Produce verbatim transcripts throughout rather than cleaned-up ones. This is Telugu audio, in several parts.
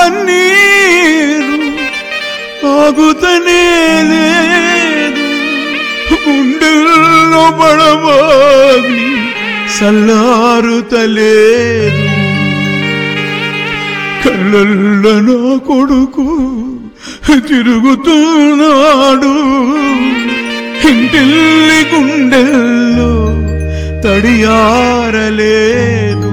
కన్నీరు ఆగుతనే లేదు, గుండెల్లో పడబాగి సల్లారుతలేదు. కళ్ళల్లో నా కొడుకు తిరుగుతున్నాడు, ఇంటిల్లి గుండెల్లో తడియారలేదు.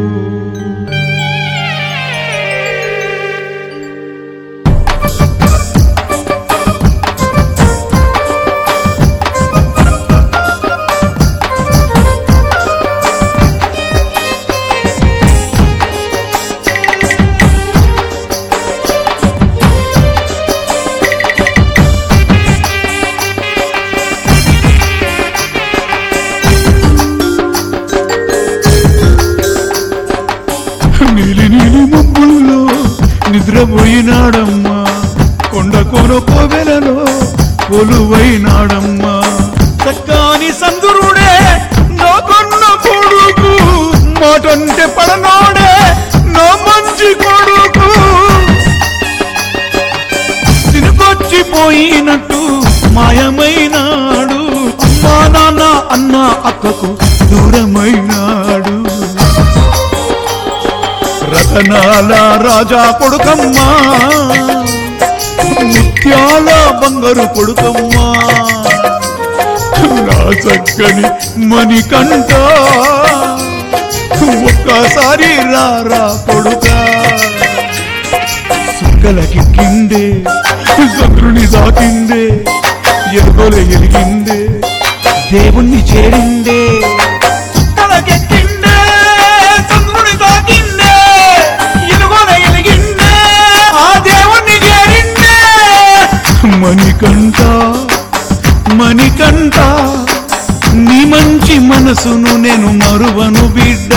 నీలి నీలి మబ్బుల్లో నిద్రపోయినాడమ్మా, కొండ కొన కోవెలలో కొలువైనాడమ్మా. చక్కాని సందురుడే నా కొన్న కొడుకు, మాటంటే పడనాడే నా మంచి కొడుకు. తిరిగొచ్చిపోయినట్టు మాయమైనాడు, అమ్మా నాన్న అన్న అక్కకు దూరమైనాడు. రతనాల రాజా కొడుకమ్మా, ముత్యాల బంగారు కొడుకమ్మా, నా చక్కని మణికంఠ ఒక్కసారి రారా కొడుక. సుక్కలకిందే చంద్రుని దాకిందే, ఎరుగోల ఎలిగిందే దేవుణ్ణి చేరిందే. సుక్కలకెక్కిందే చంద్రుని దాకిందే, ఎరుగోల ఎలిగిందే ఆ దేవుణ్ణి చేరిందే. మణికంఠ మణికంఠ నీ మంచి మనసును నేను మరువను బిడ్డ.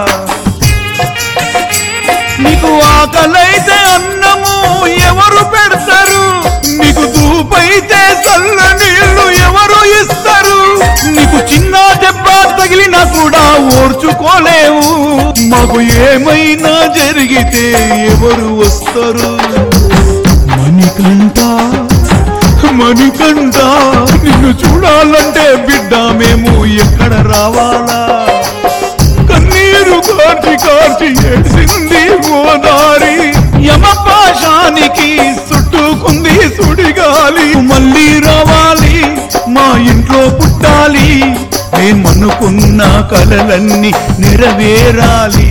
నీకు ఆకలైతే అన్నము ఎవరు పెడతారు, నీకు దూపైతే చల్ల నీళ్లు ఎవరు ఇస్తారు. నీకు చిన్న దెబ్బ తగిలినా కూడా ఓర్చుకోలేవు, మాకు ఏమైనా జరిగితే ఎవరు వస్తారు. మణికంఠ మణికంఠ నిన్ను చూడాలంటే బిడ్డ మేము ఎక్కడ రావాలా. కన్నీరు కార్చి కార్చి ఏడ్చింది గోదారి, యమపాశానికి చుట్టుకుంది సుడిగాలి. మళ్ళీ రావాలి మా ఇంట్లో పుట్టాలి, మేమనుకున్న కలలన్నీ నెరవేరాలి.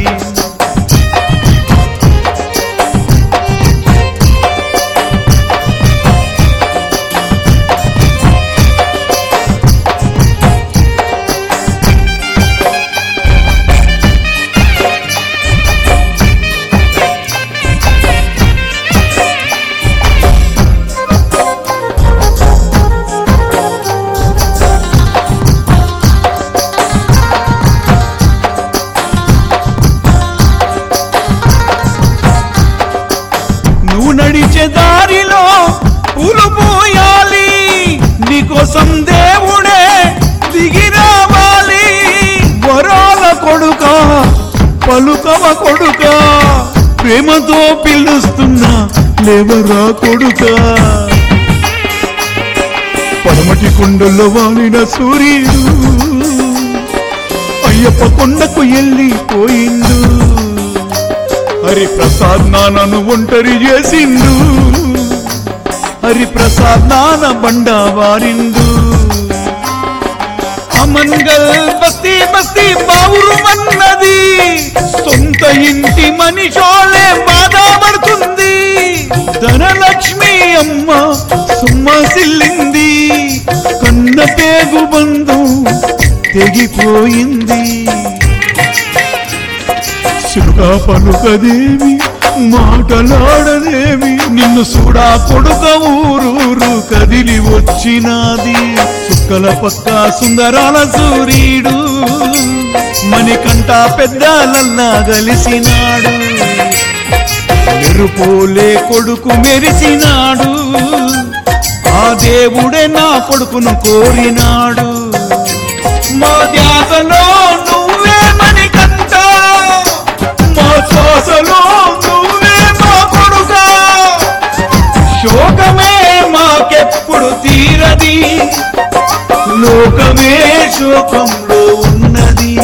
నడిచే దారిలో పూలు పూయాలి, నీకోసం దేవుడే దిగి రావాలి. వరాల కొడుక పలుకవ కొడుక, ప్రేమతో పిలుస్తున్నా లేవరా కొడుక. పడమటి కొండల్లో వాలిన సూర్యుడు అయ్యప్ప కొండకు వెళ్ళిపోయిండు. హరిప్రసాద్ నాన్నను ఒంటరి చేసిండు, హరిప్రసాద్ నాన్న బండ వారిండు. అమన్గల్ బస్తీ బస్తీ బావురు అన్నది, సొంత ఇంటి మనిషోలే బాధపడుతుంది. ధనలక్ష్మి అమ్మ సుమ్మసిల్లింది, కన్న పేగు బంధం తెగిపోయింది. చిలుక పలుకదేమి మాటలాడదేమి, నిన్ను చూడా కొడుక ఊరూరు కదిలి వచ్చినాది. చుక్కల పక్క సుందరాల సూర్యుడు మణికంఠ పెద్దలల్లా గలిసినాడు. మెరుపోలే కొడుకు మెరిసినాడు, ఆ దేవుడే నా కొడుకును కోరినాడు. మా ధ్యాసలో నువ్వే మణికంఠ, మా శ్వాసలో నువ్వే మా కొడుకా. లోకమే శోకంలో ఉన్నది.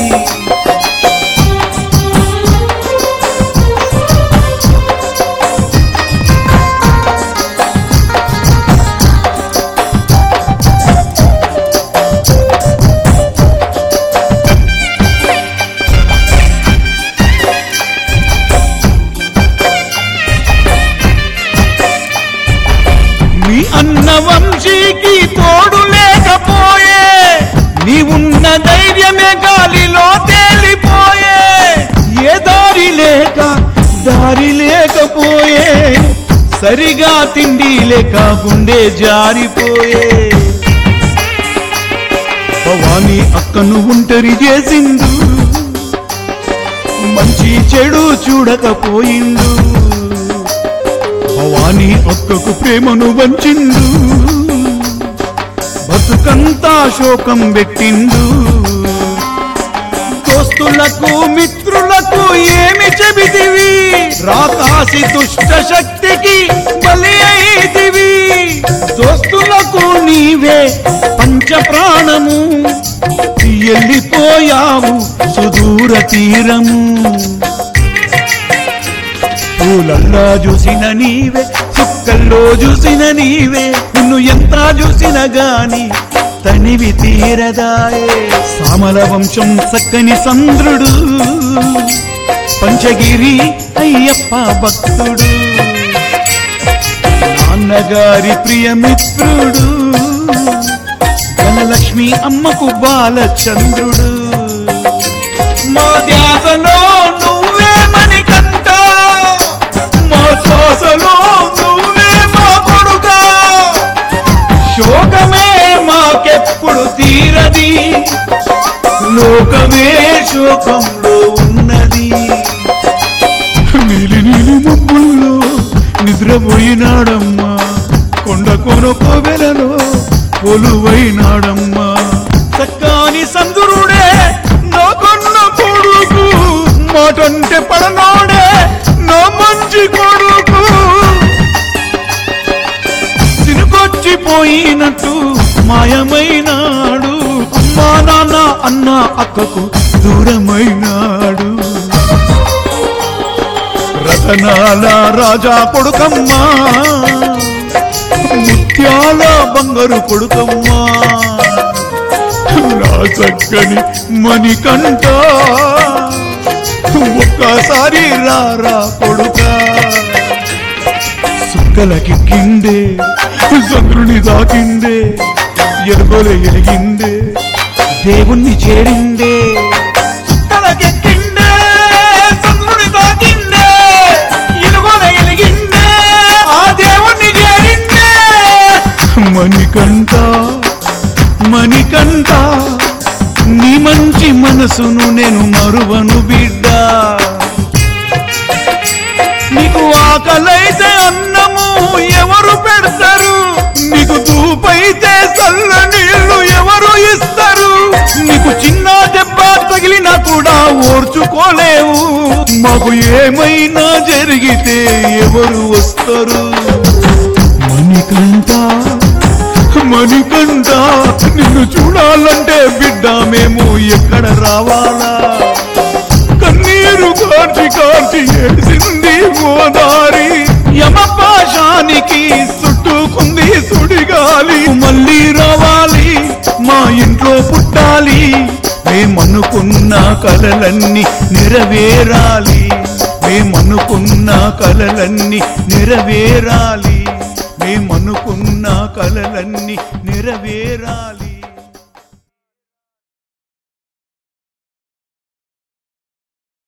నీ అన్న వంశీకి తోడు లేకపోయే, నీవున్న ధైర్యమే గాలిలో తేలిపోయే. ఏ దారి లేక దారి లేకపోయే, సరిగా తిండి లేక గుండె జారిపోయే. భవానీ అక్కను ఒంటరి చేసిండు, మంచి చెడు చూడకపోయిండు. భవానీ అక్కకు ప్రేమను వంచిండు, బతుకంతా శోకం పెట్టిండు. దోస్తులకు మిత్రులకు ఏమి చెబితివి, రాకాసి దుష్ట శక్తికి బలి అయితివి. దోస్తులకు నీవే పంచ ప్రాణము, ఎల్లిపోయావు సుదూర తీరము. పూలల్లా చూసిన నీవే, చుక్కల్లో చూసిన నీవే, నిన్ను ఎంత చూసిన గాని తనివి తీరదాయే. సామల వంశం చక్కని సంద్రుడు, పంచగిరి అయ్యప్ప భక్తుడు, నాన్నగారి ప్రియమిత్రుడు, ధనలక్ష్మి అమ్మకు బాలచంద్రుడు. మా ధ్యాసలో నువ్వే మణికంఠ, మా శ్వాసలో నువ్వే మా కొడుక. శోకమే మాకెప్పుడు తీరది, లోకమే శోకంలో ఉన్నది. నీలి నీలి మబ్బుల్లో నిద్రపోయినాడమ్మా, కొండ కొనకో వెలలో కొలువైనాడమ్మా. చక్కని సందురుడే నా కొన్న కొడుకు, మాటంటే పడనాడే నా మంచి కొడుకు. సినుకొచ్చిపోయినట్టు మాయమైనాడు, అమ్మా నాన్న అన్న అక్కకు దూరమైనాడు. రతనాల రాజా కొడుకమ్మా, ముత్యాల బంగారు కొడుకమ్మా, నా చక్కని మణికంఠ. ఒక్కసారి రారా కొడుక. సుక్కలకి కిండే చంద్రుని దాకిండే, ఎరుగోలు ఎలిగిందే దేవుణ్ణి చేరిందే. సుక్కలకెక్కిండే చంద్రుని దాకిండే, ఎరుగోలు ఎలిగిందే ఆ దేవుణ్ణి చేరిందే. మణికంఠ మణికంఠ, నీ మంచి మనసును నేను మరువను బిడ్డ. నీకు ఆకలైతే అన్నము ఎవరు పెడతారు, నీకు దూపైతే చల్ల నీళ్లు ఎవరు ఇస్తారు. నీకు చిన్న దెబ్బ తగిలినా కూడా ఓర్చుకోలేవు, మాకు ఏమైనా జరిగితే ఎవరు వస్తారు. మణికంఠ మణికంఠ, నిన్ను చూడాలంటే బిడ్డ మేము ఎక్కడ రావాలా. కన్నీరు కార్చి కార్చి ఏడ్చింది గోదారి, యమపాశానికి చుట్టుకుంది సుడిగాలి. మళ్ళీ రావాలి మా ఇంట్లో పుట్టాలి, మేమనుకున్న కలలన్నీ నెరవేరాలి. మేమనుకున్న కలలన్నీ నెరవేరాలి. మేమనుకున్న కలలన్నీ నెరవేరాలి.